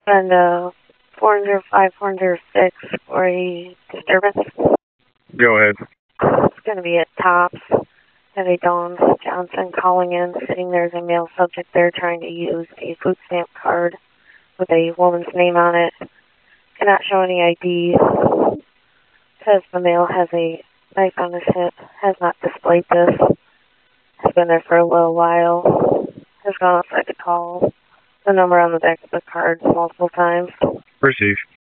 And 405, 406 for a disturbance. Go ahead. It's going to be at Tops. Have a Dawn Johnson calling in, sitting there as a male subject there trying to use a food stamp card with a woman's name on it. Cannot show any ID. Says the male has a knife on his hip. Has not displayed this. Has been there for a little while. Has gone outside to call the number on the back of the card multiple times. Receive.